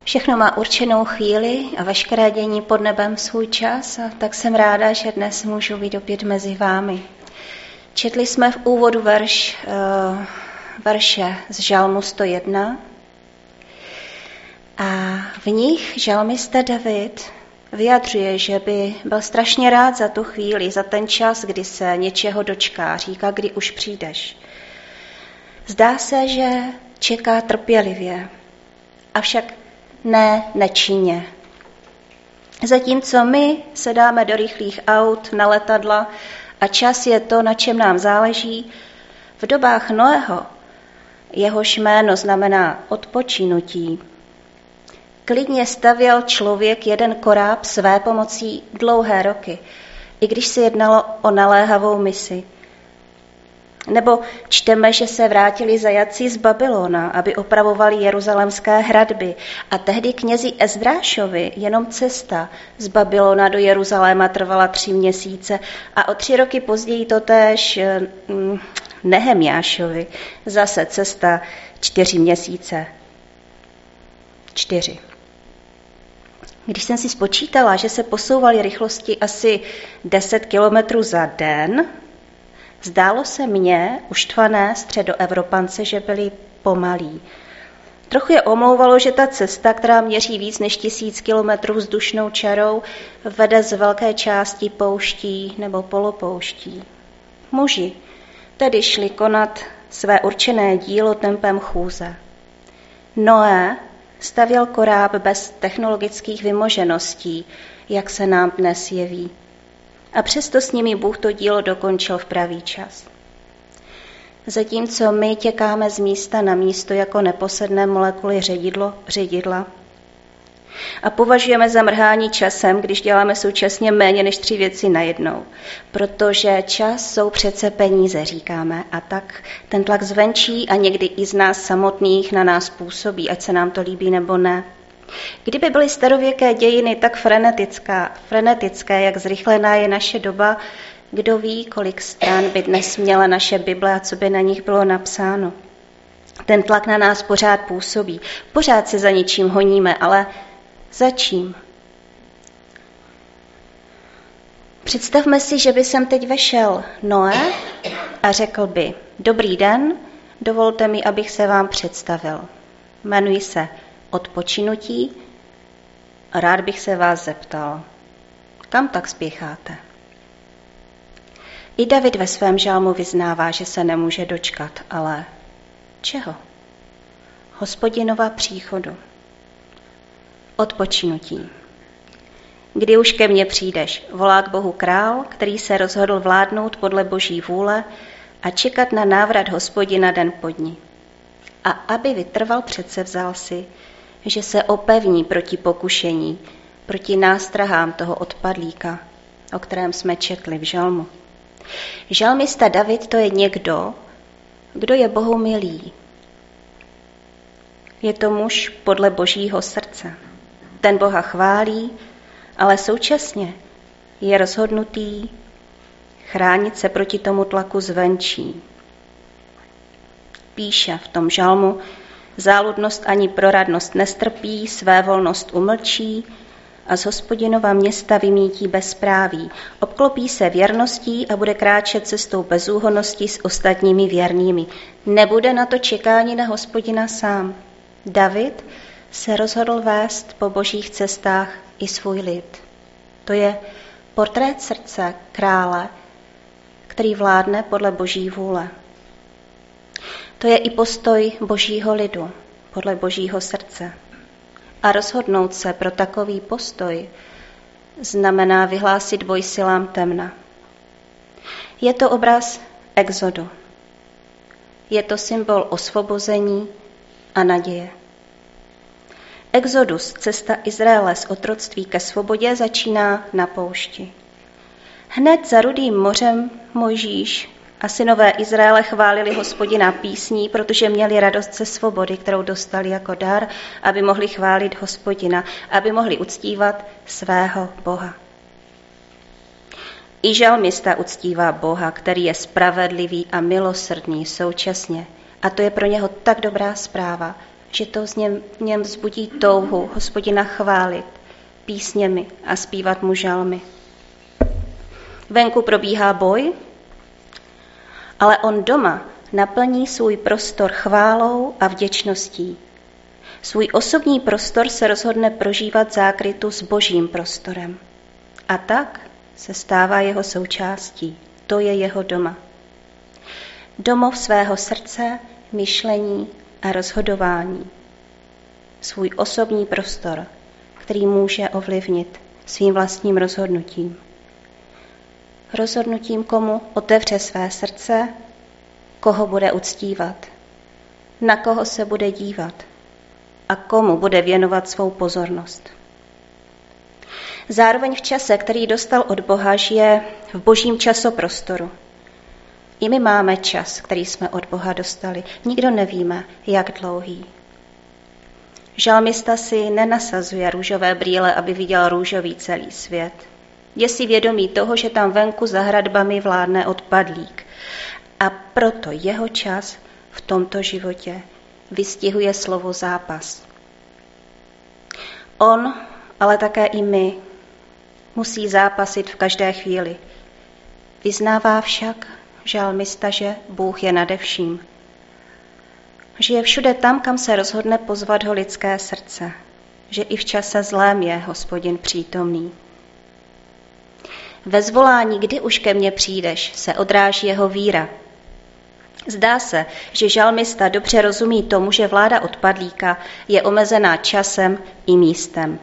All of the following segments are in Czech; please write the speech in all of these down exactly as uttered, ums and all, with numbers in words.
Všechno má určenou chvíli a veškeré dění pod nebem svůj čas, a tak jsem ráda, že dnes můžu být opět mezi vámi. Četli jsme v úvodu verš, uh, verše z Žalmu sto jedna a v nich žalmista David vyjadřuje, že by byl strašně rád za tu chvíli, za ten čas, kdy se něčeho dočká, říká, kdy už přijdeš. Zdá se, že čeká trpělivě, avšak ne nečinně. Zatímco my se dáme do rychlých aut, na letadla a čas je to, na čem nám záleží, v dobách Noého, jehož jméno znamená odpočinutí, klidně stavěl člověk jeden koráb své pomocí dlouhé roky, i když se jednalo o naléhavou misi. Nebo čteme, že se vrátili zajatci z Babylona, aby opravovali jeruzalémské hradby. A tehdy knězi Ezdrášovi jenom cesta z Babylona do Jeruzaléma trvala tři měsíce a o tři roky později totéž hm, Nehemjášovi zase cesta čtyři měsíce. Čtyři. Když jsem si spočítala, že se posouvali rychlosti asi deset kilometrů za den, zdálo se mně, uštvané středoevropance, že byli pomalí. Trochu je omlouvalo, že ta cesta, která měří víc než tisíc kilometrů vzdušnou čarou, vede z velké části pouští nebo polopouští. Muži tedy šli konat své určené dílo tempem chůze. Noé stavěl koráb bez technologických vymožeností, jak se nám dnes jeví. A přesto s nimi Bůh to dílo dokončil v pravý čas. Zatímco my těkáme z místa na místo jako neposedné molekuly ředidlo, ředidla a považujeme za mrhání časem, když děláme současně méně než tři věci najednou. Protože čas jsou přece peníze, říkáme, a tak ten tlak zvenčí a někdy i z nás samotných na nás působí, ať se nám to líbí nebo ne. Kdyby byly starověké dějiny tak frenetická, frenetické, jak zrychlená je naše doba, kdo ví, kolik stran by dnes měla naše Bible a co by na nich bylo napsáno. Ten tlak na nás pořád působí, pořád se za ničím honíme, ale za čím? Představme si, že by sem teď vešel Noé a řekl by: Dobrý den, dovolte mi, abych se vám představil. Jmenuji se Odpočinutí a rád bych se vás zeptal, kam tak spěcháte? I David ve svém žalmu vyznává, že se nemůže dočkat, ale čeho? Hospodinova příchodu. Odpočinutí. Kdy už ke mně přijdeš, volá k Bohu král, který se rozhodl vládnout podle Boží vůle a čekat na návrat Hospodina den po dni. A aby vytrval, předsevzal si, že se opevní proti pokušení, proti nástrahám toho odpadlíka, o kterém jsme četli v žalmu. Žalmista David to je někdo, kdo je Bohu milý. Je to muž podle Božího srdce. Ten Boha chválí, ale současně je rozhodnutý chránit se proti tomu tlaku zvenčí. Píše v tom žalmu: Záludnost ani proradnost nestrpí, své volnost umlčí a z Hospodinova města vymítí bezpráví. Obklopí se věrností a bude kráčet cestou bezúhonnosti s ostatními věrnými. Nebude na to čekání na Hospodina sám. David se rozhodl vést po božích cestách i svůj lid. To je portrét srdce krále, který vládne podle Boží vůle. To je i postoj Božího lidu podle Božího srdce. A rozhodnout se pro takový postoj znamená vyhlásit boj silám temna. Je to obraz exodu. Je to symbol osvobození a naděje. Exodus, cesta Izraele z otroctví ke svobodě, začíná na poušti. Hned za Rudým mořem Mojžíš a synové Izraele chválili Hospodina písní, protože měli radost ze svobody, kterou dostali jako dar, aby mohli chválit Hospodina, aby mohli uctívat svého Boha. I žalmista uctívá Boha, který je spravedlivý a milosrdný současně. A to je pro něho tak dobrá zpráva, že to z něm, v něm vzbudí touhu Hospodina chválit písněmi a zpívat mu žalmy. Venku probíhá boj, ale on doma naplní svůj prostor chválou a vděčností. Svůj osobní prostor se rozhodne prožívat zákrytu s božím prostorem. A tak se stává jeho součástí. To je jeho doma. Domov svého srdce, myšlení a rozhodování. Svůj osobní prostor, který může ovlivnit svým vlastním rozhodnutím. Rozhodnutím, komu otevře své srdce, koho bude uctívat, na koho se bude dívat a komu bude věnovat svou pozornost. Zároveň v čase, který dostal od Boha, žije v božím časoprostoru. I my máme čas, který jsme od Boha dostali. Nikdo nevíme, jak dlouhý. Žalmista si nenasazuje růžové brýle, aby viděl růžový celý svět. Je si vědomý toho, že tam venku za hradbami vládne odpadlík. A proto jeho čas v tomto životě vystihuje slovo zápas. On, ale také i my, musí zápasit v každé chvíli. Vyznává však žalmista, že Bůh je nade vším. Že je všude tam, kam se rozhodne pozvat ho lidské srdce. Že i v čase zlém je Hospodin přítomný. Ve zvolání, kdy už ke mně přijdeš, se odráží jeho víra. Zdá se, že žalmista dobře rozumí tomu, že vláda odpadlíka je omezená časem i místem.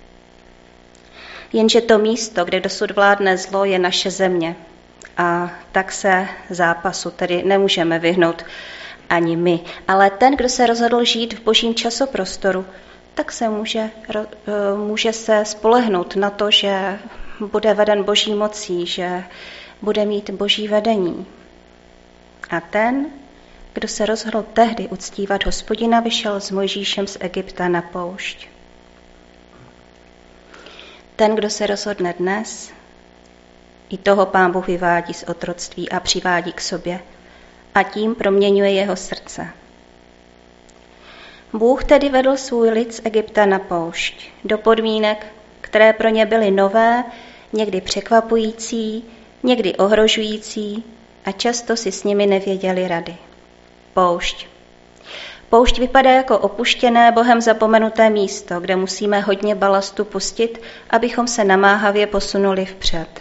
Jenže to místo, kde dosud vládne zlo, je naše země. A tak se zápasu tedy nemůžeme vyhnout ani my. Ale ten, kdo se rozhodl žít v božím časoprostoru, tak se může, může se spolehnout na to, že bude veden boží mocí, že bude mít boží vedení. A ten, kdo se rozhodl tehdy uctívat Hospodina, vyšel s Mojžíšem z Egypta na poušť. Ten, kdo se rozhodne dnes, i toho Pán Bůh vyvádí z otroctví a přivádí k sobě a tím proměňuje jeho srdce. Bůh tedy vedl svůj lid z Egypta na poušť, do podmínek, které pro ně byly nové, někdy překvapující, někdy ohrožující a často si s nimi nevěděli rady. Poušť. Poušť vypadá jako opuštěné, Bohem zapomenuté místo, kde musíme hodně balastu pustit, abychom se namáhavě posunuli vpřed.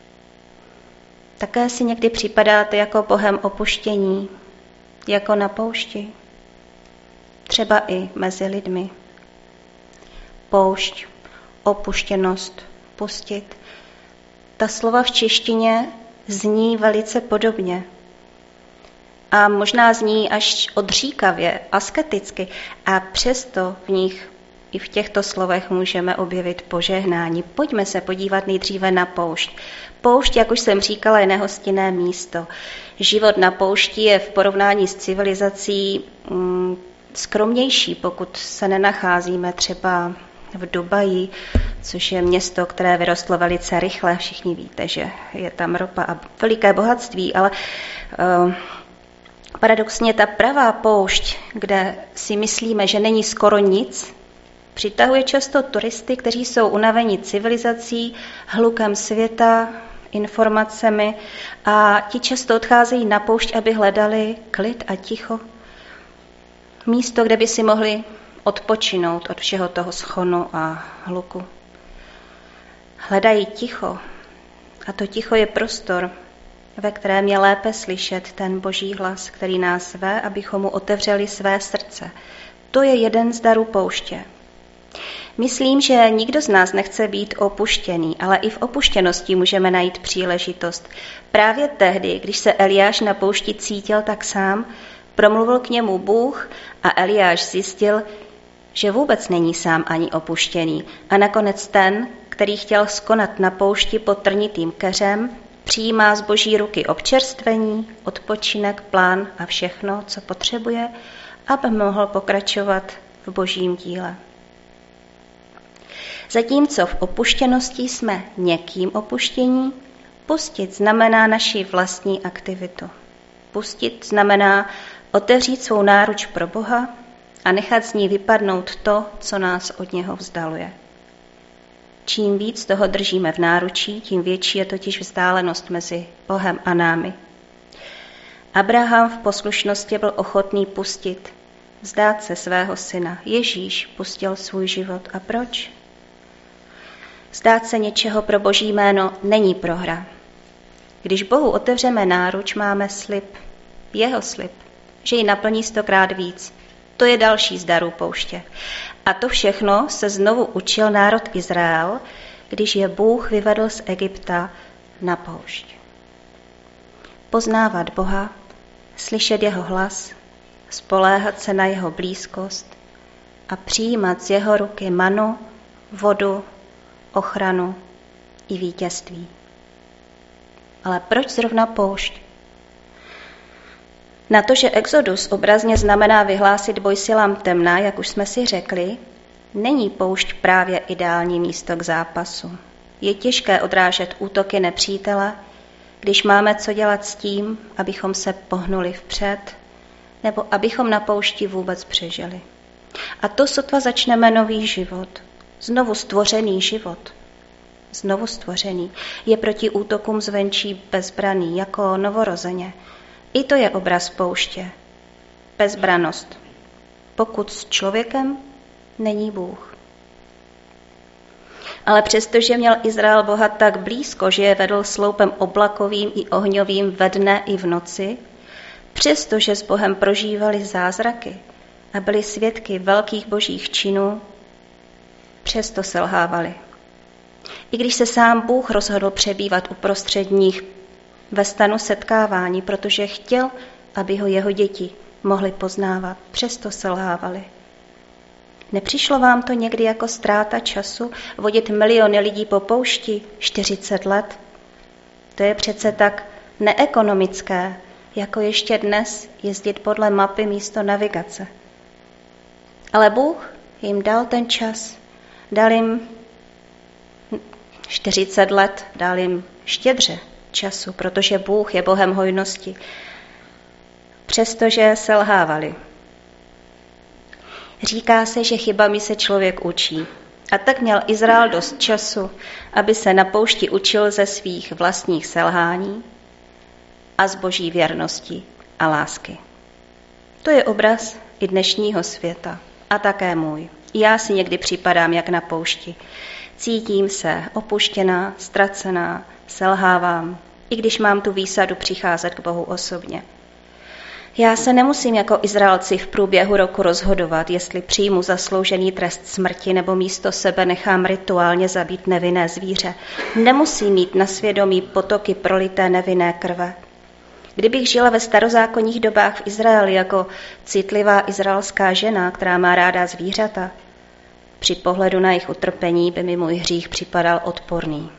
Také si někdy připadáte jako Bohem opuštění, jako na poušti, třeba i mezi lidmi. Poušť, opuštěnost, pustit. Ta slova v češtině zní velice podobně. A možná zní až odříkavě, asketicky, a přesto v nich i v těchto slovech můžeme objevit požehnání. Pojďme se podívat nejdříve na poušť. Poušť, jak už jsem říkala, je nehostinné místo. Život na poušti je v porovnání s civilizací mm, skromnější, pokud se nenacházíme třeba v Dubaji, což je město, které vyrostlo velice rychle. Všichni víte, že je tam ropa a veliké bohatství, ale uh, paradoxně ta pravá poušť, kde si myslíme, že není skoro nic, přitahuje často turisty, kteří jsou unaveni civilizací, hlukem světa, informacemi a ti často odcházejí na poušť, aby hledali klid a ticho. Místo, kde by si mohli odpočinout od všeho toho schonu a hluku. Hledají ticho a to ticho je prostor, ve kterém je lépe slyšet ten boží hlas, který nás zve, abychom mu otevřeli své srdce. To je jeden z darů pouště. Myslím, že nikdo z nás nechce být opuštěný, ale i v opuštěnosti můžeme najít příležitost. Právě tehdy, když se Eliáš na poušti cítil tak sám, promluvil k němu Bůh a Eliáš zjistil, že vůbec není sám ani opuštěný. A nakonec ten, který chtěl skonat na poušti pod trnitým keřem, přijímá z boží ruky občerstvení, odpočinek, plán a všechno, co potřebuje, aby mohl pokračovat v božím díle. Zatímco v opuštěnosti jsme někým opuštění, pustit znamená naši vlastní aktivitu. Pustit znamená otevřít svou náruč pro Boha a nechat z ní vypadnout to, co nás od něho vzdaluje. Čím víc toho držíme v náručí, tím větší je totiž vzdálenost mezi Bohem a námi. Abraham v poslušnosti byl ochotný pustit, vzdát se svého syna. Ježíš pustil svůj život. A proč? Vzdát se něčeho pro Boží jméno není prohra. Když Bohu otevřeme náruč, máme slib, jeho slib, že ji naplní stokrát víc. To je další z darů pouště. A to všechno se znovu učil národ Izrael, když je Bůh vyvedl z Egypta na poušť. Poznávat Boha, slyšet jeho hlas, spoléhat se na jeho blízkost a přijímat z jeho ruky manu, vodu, ochranu i vítězství. Ale proč zrovna poušť? Na to, že Exodus obrazně znamená vyhlásit boj silám temna, jak už jsme si řekli, není poušť právě ideální místo k zápasu. Je těžké odrážet útoky nepřítele, když máme co dělat s tím, abychom se pohnuli vpřed, nebo abychom na poušti vůbec přežili. A to sotva začneme nový život, znovu stvořený život. Znovu stvořený je proti útokům zvenčí bezbraný, jako novorozeně. I to je obraz pouště. Bezbranost. Pokud s člověkem není Bůh. Ale přestože měl Izrael Boha tak blízko, že je vedl sloupem oblakovým i ohňovým ve dne i v noci, přestože s Bohem prožívali zázraky a byli svědky velkých božích činů, přesto selhávali. I když se sám Bůh rozhodl přebývat uprostřed nich ve stanu setkávání, protože chtěl, aby ho jeho děti mohli poznávat, přesto selhávali. Nepřišlo vám to někdy jako ztráta času vodit miliony lidí po poušti čtyřicet let? To je přece tak neekonomické, jako ještě dnes jezdit podle mapy místo navigace. Ale Bůh jim dal ten čas, dal jim čtyřicet let, dal jim štědře času, protože Bůh je Bohem hojnosti, přestože selhávali. Říká se, že chybami se člověk učí. A tak měl Izrael dost času, aby se na poušti učil ze svých vlastních selhání a z boží věrnosti a lásky. To je obraz i dnešního světa a také můj. Já si někdy připadám jak na poušti. Cítím se opuštěná, ztracená, selhávám, i když mám tu výsadu přicházet k Bohu osobně. Já se nemusím jako Izraelci v průběhu roku rozhodovat, jestli přijmu zasloužený trest smrti nebo místo sebe nechám rituálně zabít nevinné zvíře. Nemusím mít na svědomí potoky prolité nevinné krve. Kdybych žila ve starozákonních dobách v Izraeli jako citlivá izraelská žena, která má ráda zvířata, při pohledu na jejich utrpení by mi můj hřích připadal odporný.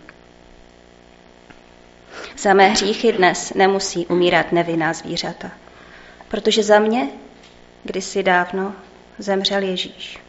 Za mé hříchy dnes nemusí umírat nevinná zvířata, protože za mě kdysi dávno zemřel Ježíš.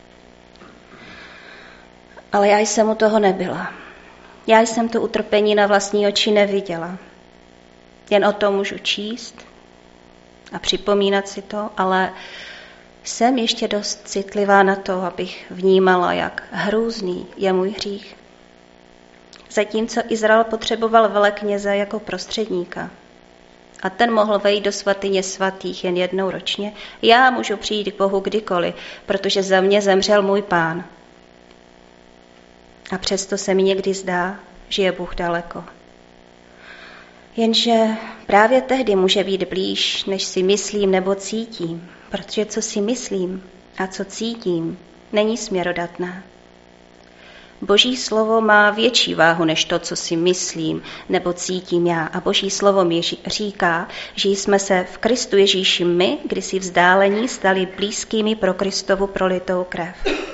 Ale já jsem u toho nebyla. Já jsem to utrpení na vlastní oči neviděla. Jen o tom můžu číst a připomínat si to, ale jsem ještě dost citlivá na to, abych vnímala, jak hrůzný je můj hřích. Zatímco Izrael potřeboval velekněze jako prostředníka a ten mohl vejít do svatyně svatých jen jednou ročně, já můžu přijít k Bohu kdykoliv, protože za mě zemřel můj Pán. A přesto se mi někdy zdá, že je Bůh daleko. Jenže právě tehdy může být blíž, než si myslím nebo cítím, protože co si myslím a co cítím, není směrodatné. Boží slovo má větší váhu než to, co si myslím nebo cítím já. A Boží slovo mi říká, že jsme se v Kristu Ježíši my, kdysi vzdálení, stali blízkými pro Kristovu prolitou krev.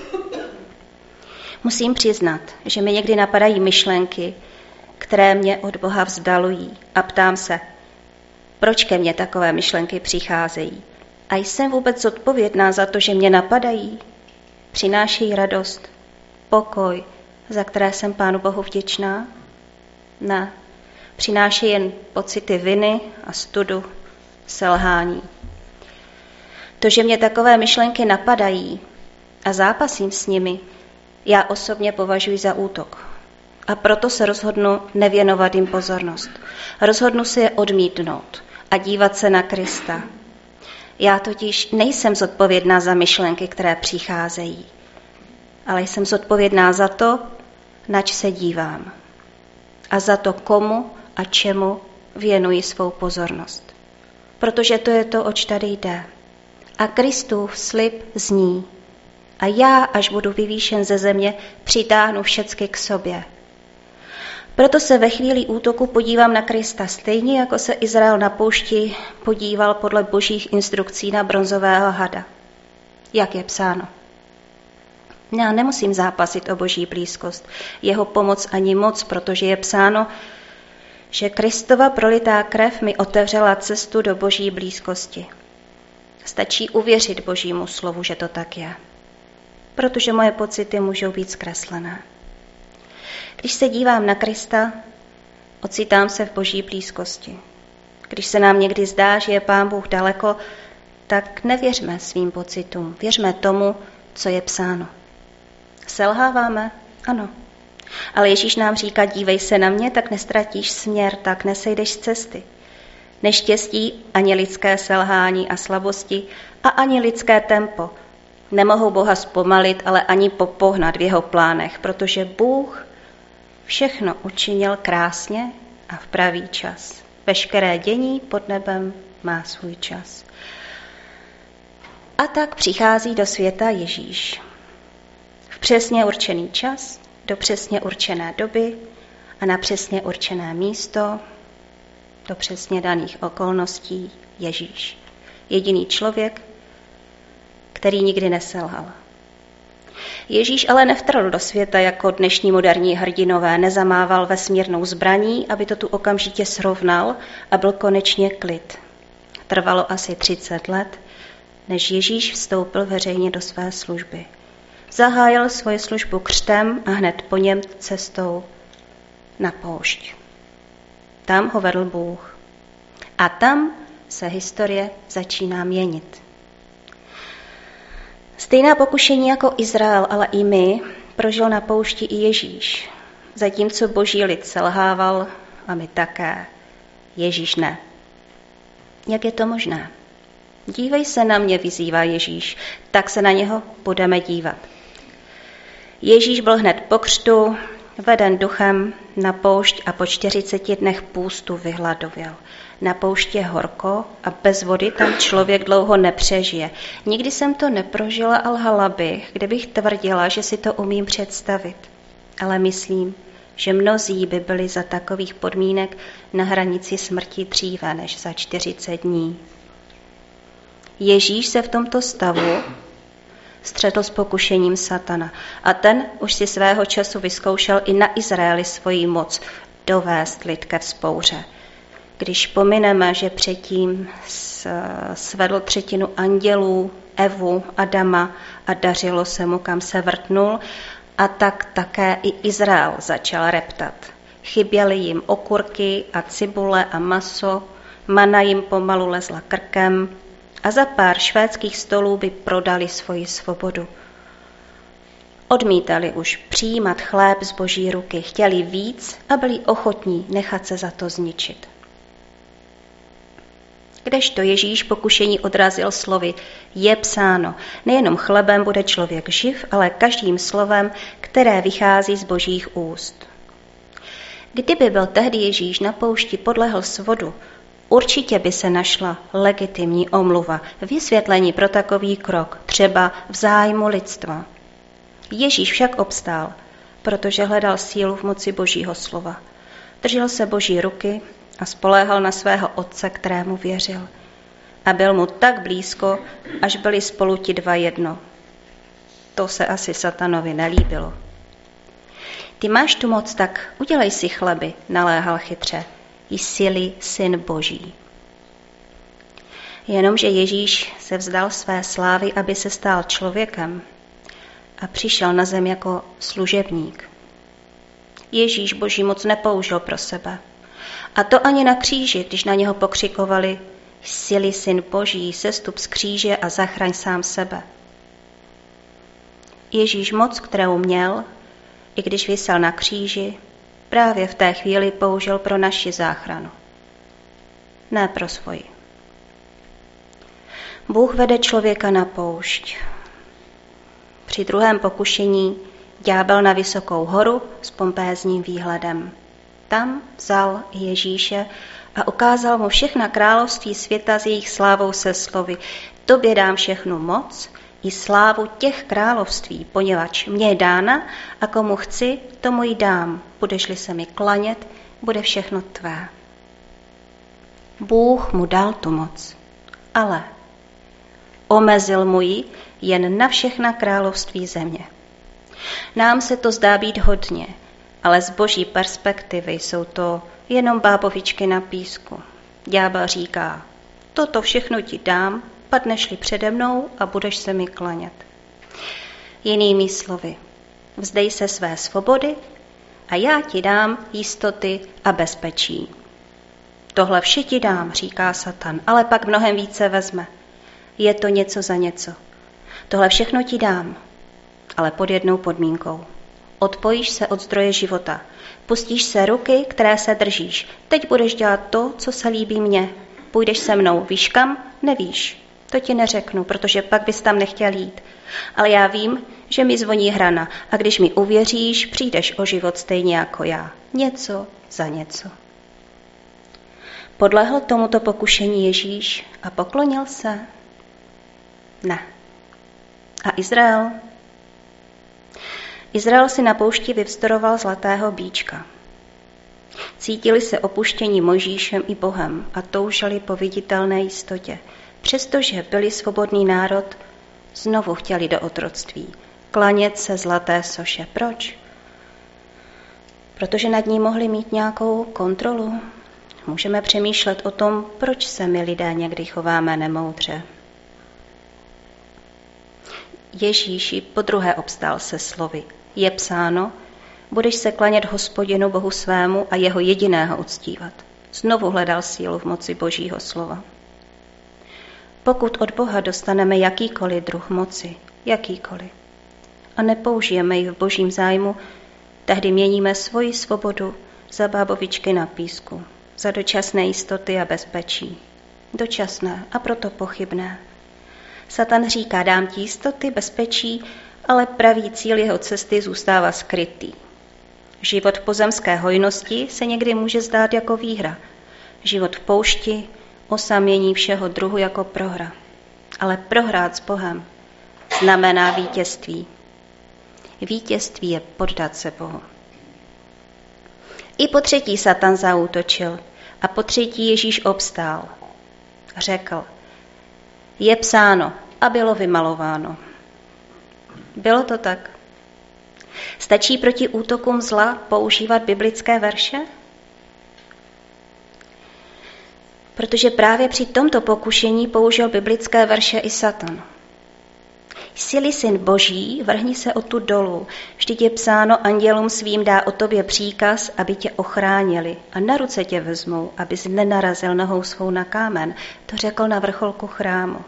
Musím přiznat, že mi někdy napadají myšlenky, které mě od Boha vzdalují a ptám se, proč ke mně takové myšlenky přicházejí. A jsem vůbec zodpovědná za to, že mě napadají? Přinášejí radost, pokoj, za které jsem Pánu Bohu vděčná? Ne, přinášejí jen pocity viny a studu, selhání. To, že mě takové myšlenky napadají a zápasím s nimi, já osobně považuji za útok. A proto se rozhodnu nevěnovat jim pozornost. Rozhodnu si je odmítnout a dívat se na Krista. Já totiž nejsem zodpovědná za myšlenky, které přicházejí, ale jsem zodpovědná za to, nač se dívám. A za to, komu a čemu věnuji svou pozornost. Protože to je to, oč tady jde. A Kristův slib zní: a já, až budu vyvýšen ze země, přitáhnu všecky k sobě. Proto se ve chvíli útoku podívám na Krista, stejně jako se Izrael na poušti podíval podle božích instrukcí na bronzového hada. Jak je psáno. Já nemusím zápasit o boží blízkost, jeho pomoc ani moc, protože je psáno, že Kristova prolitá krev mi otevřela cestu do boží blízkosti. Stačí uvěřit božímu slovu, že to tak je, protože moje pocity můžou být zkreslené. Když se dívám na Krista, ocitám se v boží blízkosti. Když se nám někdy zdá, že je Pán Bůh daleko, tak nevěřme svým pocitům, věřme tomu, co je psáno. Selháváme? Ano. Ale Ježíš nám říká, dívej se na mě, tak nestratíš směr, tak nesejdeš z cesty. Neštěstí, ani lidské selhání a slabosti a ani lidské tempo nemohou Boha zpomalit, ale ani popohnat v jeho plánech, protože Bůh všechno učinil krásně a v pravý čas. Veškeré dění pod nebem má svůj čas. A tak přichází do světa Ježíš. V přesně určený čas, do přesně určené doby a na přesně určené místo, do přesně daných okolností Ježíš. Jediný člověk, který nikdy neselhal. Ježíš ale nevtrhl do světa jako dnešní moderní hrdinové, nezamával vesmírnou zbraní, aby to tu okamžitě srovnal a byl konečně klid. Trvalo asi třicet let, než Ježíš vstoupil veřejně do své služby. Zahájil svoji službu křtem a hned po něm cestou na poušť. Tam ho vedl Bůh. A tam se historie začíná měnit. Stejná pokušení jako Izrael, ale i my, prožil na poušti i Ježíš. Zatímco boží lid selhával a my také. Ježíš ne. Jak je to možné? Dívej se na mě, vyzývá Ježíš, tak se na něho budeme dívat. Ježíš byl hned po křtu, veden duchem na poušť a po čtyřiceti dnech půstu vyhladověl. Na poušti je horko a bez vody tam člověk dlouho nepřežije. Nikdy jsem to neprožila a lhala bych, kdybych tvrdila, že si to umím představit. Ale myslím, že mnozí by byli za takových podmínek na hranici smrti dříve než za čtyřicet dní. Ježíš se v tomto stavu střetl s pokušením satana a ten už si svého času vyzkoušel i na Izraeli svoji moc dovést lid ke vzpouře. Když pomineme, že předtím svedl třetinu andělů, Evu, Adama a dařilo se mu, kam se vrtnul, a tak také i Izrael začal reptat. Chyběly jim okurky a cibule a maso, mana jim pomalu lezla krkem a za pár švédských stolů by prodali svoji svobodu. Odmítali už přijímat chléb z boží ruky, chtěli víc a byli ochotní nechat se za to zničit. Kdežto Ježíš pokušení odrazil slovy, je psáno, nejenom chlebem bude člověk živ, ale každým slovem, které vychází z božích úst. Kdyby byl tehdy Ježíš na poušti podlehl svodu, určitě by se našla legitimní omluva, vysvětlení pro takový krok, třeba v zájmu lidstva. Ježíš však obstál, protože hledal sílu v moci božího slova. Držel se boží ruky a spoléhal na svého otce, kterému věřil. A byl mu tak blízko, až byli spolu ti dva jedno. To se asi satanovi nelíbilo. Ty máš tu moc, tak udělej si chleby, naléhal chytře. Jsi-li syn boží. Jenomže Ježíš se vzdal své slávy, aby se stal člověkem a přišel na zem jako služebník. Ježíš boží moc nepoužil pro sebe. A to ani na kříži, když na něho pokřikovali, Jsi-li syn Boží, sestup z kříže a zachraň sám sebe. Ježíš moc, kterou měl, i když visel na kříži, právě v té chvíli použil pro naši záchranu. Ne pro svoji. Bůh vede člověka na poušť. Při druhém pokušení ďábel na vysokou horu s pompézním výhledem. Tam vzal Ježíše a ukázal mu všechna království světa s jejich slávou se slovy: Tobě dám všechnu moc i slávu těch království, poněvadž mě je dána a komu chci, tomu ji dám. Budeš-li se mi klanět, bude všechno tvé. Bůh mu dal tu moc, ale omezil mu ji jen na všechna království země. Nám se to zdá být hodně, ale z boží perspektivy jsou to jenom bábovičky na písku. Ďábel říká: toto všechno ti dám, padneš-li přede mnou a budeš se mi klanět. Jinými slovy, vzdej se své svobody a já ti dám jistoty a bezpečí. Tohle vše ti dám, říká Satan, ale pak mnohem více vezme. Je to něco za něco. Tohle všechno ti dám, ale pod jednou podmínkou. Odpojíš se od zdroje života. Pustíš se ruky, které se držíš. Teď budeš dělat to, co se líbí mně. Půjdeš se mnou. Víš kam? Nevíš. To ti neřeknu, protože pak bys tam nechtěl jít. Ale já vím, že mi zvoní hrana a když mi uvěříš, přijdeš o život stejně jako já. Něco za něco. Podlehl tomuto pokušení Ježíš a poklonil se? Ne. A Izrael? Izrael si na poušti vyvzdoroval zlatého býčka. Cítili se opuštění Mojžíšem i Bohem a toužili po viditelné jistotě. Přestože byli svobodný národ, znovu chtěli do otroctví, klanět se zlaté soše. Proč? Protože nad ní mohli mít nějakou kontrolu. Můžeme přemýšlet o tom, proč se my lidé někdy chováme nemoudře. Ježíš ji podruhé obstál se slovy: je psáno, budeš se klanět Hospodinu Bohu svému a jeho jediného uctívat. Znovu hledal sílu v moci Božího slova. Pokud od Boha dostaneme jakýkoliv druh moci, jakýkoliv, a nepoužijeme ji v Božím zájmu, tehdy měníme svoji svobodu za bábovičky na písku, za dočasné jistoty a bezpečí. Dočasné a proto pochybné. Satan říká: dám ti jistoty, bezpečí, ale pravý cíl jeho cesty zůstává skrytý. Život v pozemské hojnosti se někdy může zdát jako výhra. Život v poušti, osamění všeho druhu jako prohra. Ale prohrát s Bohem znamená vítězství. Vítězství je poddat se Bohu. I po třetí Satan zaútočil a po třetí Ježíš obstál. Řekl: je psáno a bylo vymalováno. Bylo to tak? Stačí proti útokům zla používat biblické verše? Protože právě při tomto pokušení použil biblické verše i Satan. Jsi-li syn Boží, vrhni se odtud dolů. Vždyť je psáno, andělům svým dá o tobě příkaz, aby tě ochránili a na ruce tě vezmou, abys nenarazil nohou svou na kámen. To řekl na vrcholku chrámu.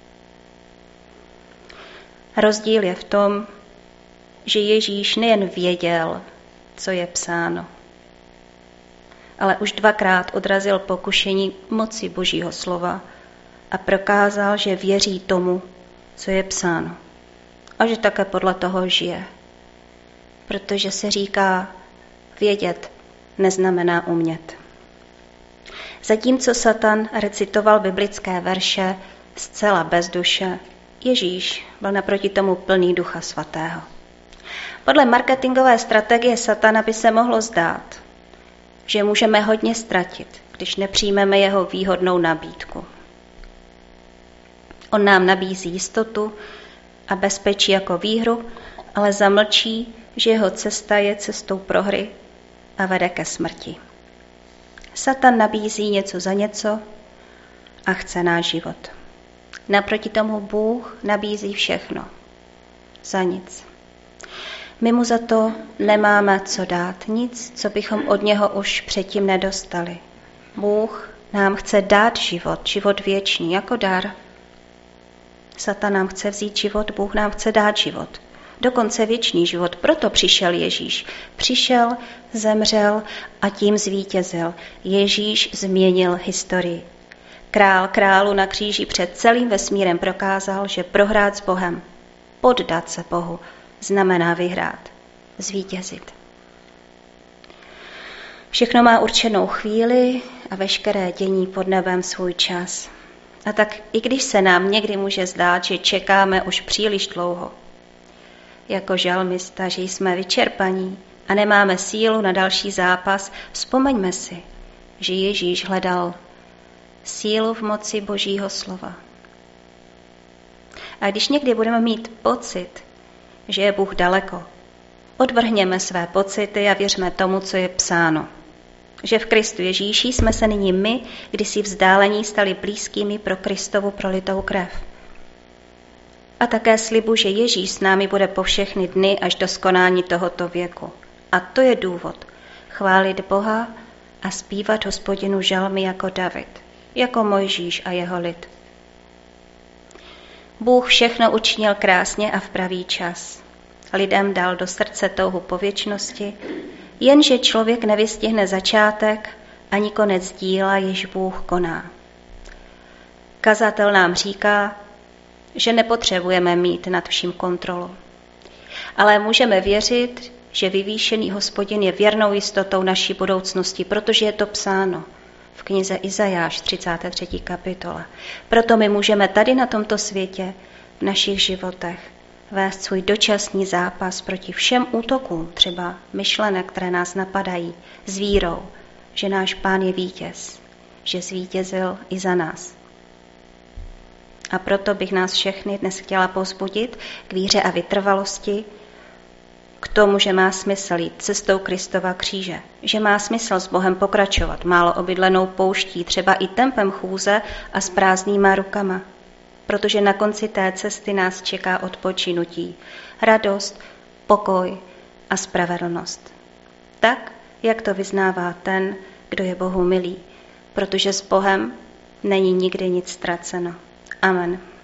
Rozdíl je v tom, že Ježíš nejen věděl, co je psáno, ale už dvakrát odrazil pokušení moci Božího slova a prokázal, že věří tomu, co je psáno. A že také podle toho žije. Protože se říká, vědět neznamená umět. Zatímco Satan recitoval biblické verše zcela bez duše, Ježíš byl naproti tomu plný Ducha Svatého. Podle marketingové strategie Satana by se mohlo zdát, že můžeme hodně ztratit, když nepřijmeme jeho výhodnou nabídku. On nám nabízí jistotu a bezpečí jako výhru, ale zamlčí, že jeho cesta je cestou prohry a vede ke smrti. Satan nabízí něco za něco a chce náš život. Naproti tomu Bůh nabízí všechno za nic. My mu za to nemáme co dát, nic, co bychom od něho už předtím nedostali. Bůh nám chce dát život, život věčný jako dar. Satan nám chce vzít život, Bůh nám chce dát život. Dokonce věčný život. Proto přišel Ježíš. Přišel, zemřel a tím zvítězil. Ježíš změnil historii. Král králu na kříži před celým vesmírem prokázal, že prohrát s Bohem, poddat se Bohu, znamená vyhrát, zvítězit. Všechno má určenou chvíli a veškeré dění pod nebem svůj čas. A tak i když se nám někdy může zdát, že čekáme už příliš dlouho, jako žalmista, že jsme vyčerpaní a nemáme sílu na další zápas, vzpomeňme si, že Ježíš hledal sílu v moci Božího slova. A když někdy budeme mít pocit, že je Bůh daleko, odvrhněme své pocity a věřme tomu, co je psáno. Že v Kristu Ježíši jsme se nyní my, kdysi vzdálení, stali blízkými pro Kristovu prolitou krev. A také slibu, že Ježíš s námi bude po všechny dny až do skonání tohoto věku. A to je důvod chválit Boha a zpívat Hospodinu žalmy jako David, jako Mojžíš a jeho lid. Bůh všechno učinil krásně a v pravý čas. Lidem dal do srdce touhu po věčnosti, jenže člověk nevystihne začátek ani konec díla, jež Bůh koná. Kazatel nám říká, že nepotřebujeme mít nad vším kontrolu, ale můžeme věřit, že vyvýšený Hospodin je věrnou jistotou naší budoucnosti, protože je to psáno v knize Izajáš třicáté třetí kapitole. Proto my můžeme tady na tomto světě, v našich životech, vést svůj dočasný zápas proti všem útokům, třeba myšlenek, které nás napadají, s vírou, že náš Pán je vítěz, že zvítězil i za nás. A proto bych nás všechny dnes chtěla povzbudit k víře a vytrvalosti, k tomu, že má smysl jít cestou Kristova kříže, že má smysl s Bohem pokračovat málo obydlenou pouští, třeba i tempem chůze a s prázdnýma rukama, protože na konci té cesty nás čeká odpočinutí, radost, pokoj a spravedlnost. Tak, jak to vyznává ten, kdo je Bohu milý, protože s Bohem není nikdy nic ztraceno. Amen.